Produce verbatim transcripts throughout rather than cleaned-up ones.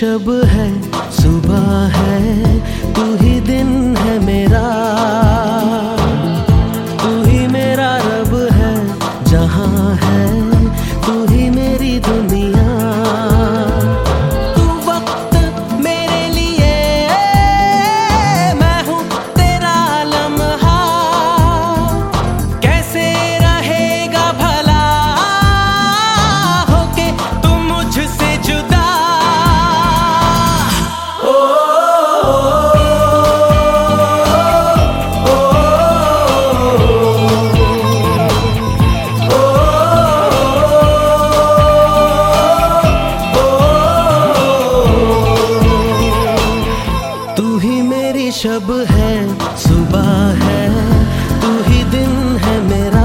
शब है, सुबह है, तू ही दिन है मेरा, तू ही मेरा रब है, जहां है तू ही मेरी दुनिया। तू वक्त मेरे लिए, मैं हूँ तेरा लम्हा, कैसे रहेगा भला होके तू मुझसे जुदा। तू ही मेरी शब है, सुबह है, तू ही दिन है मेरा,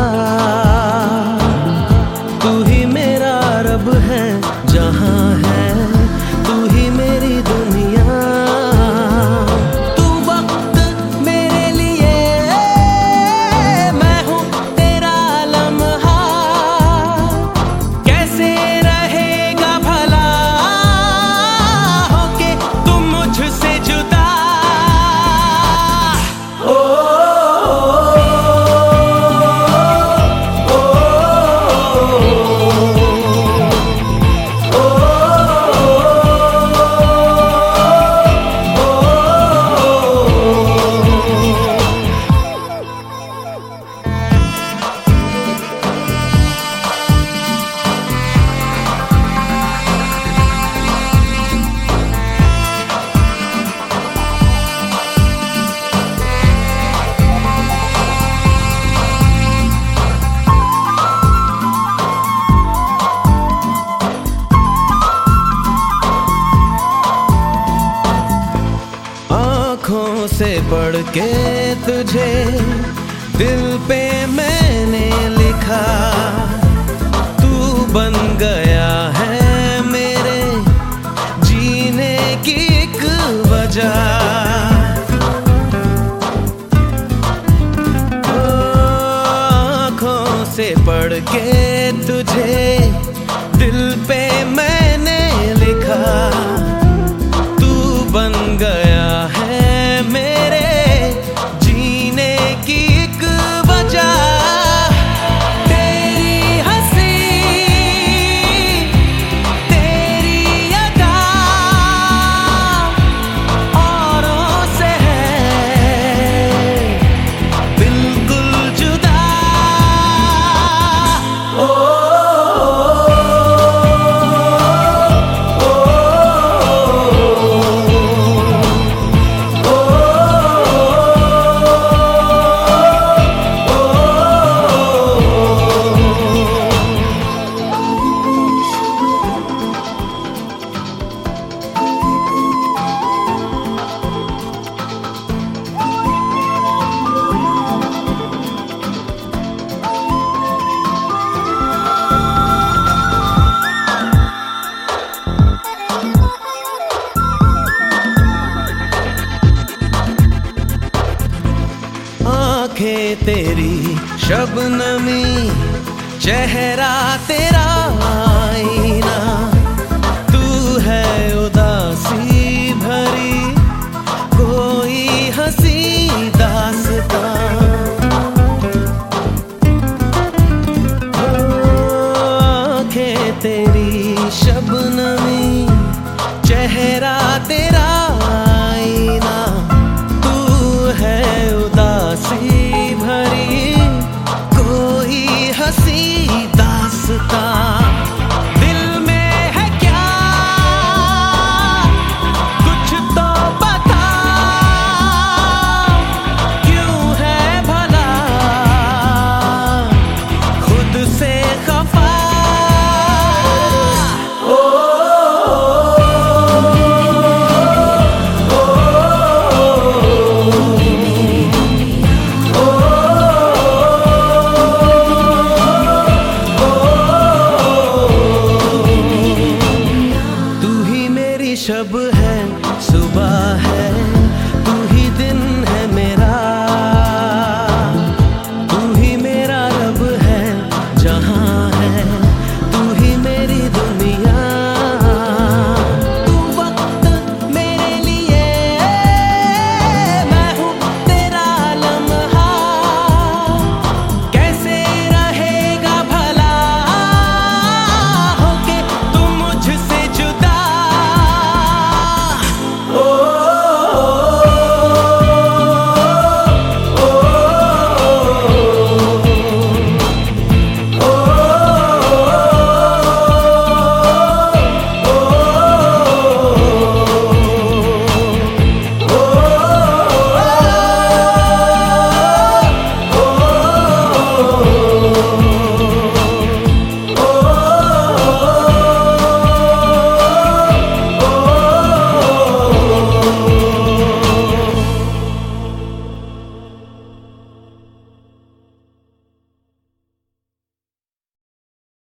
तू ही मेरा रब है, जहां है तू ही मेरी दुनिया। तू वक्त मेरे लिए, मैं हूँ तेरा लम्हा, कैसे रहेगा भला होके तुम मुझसे जुदा। आँखों से पढ़ के तुझे दिल पे मैंने लिखा, तू बन गया है मेरे जीने की एक वजह। आँखों से पढ़ के तुझे दिल पे मैंने लिखा, तू बन गया है मेरे जीने की एक वजह। तेरी हंसी, तेरी अदा औरों से है बिल्कुल जुदा। ओ आँखें तेरी शबनमी, चेहरा तेरा आईना, तू है उदासी भरी कोई हंसी दास्तां। आँखें तेरी शबनमी, चेहरा तेरा आईना, तू है उदासी भरी कोई हंसी दास्तां। दिल में है क्या कुछ तो बता, क्यों है भला खुद से खफा। शब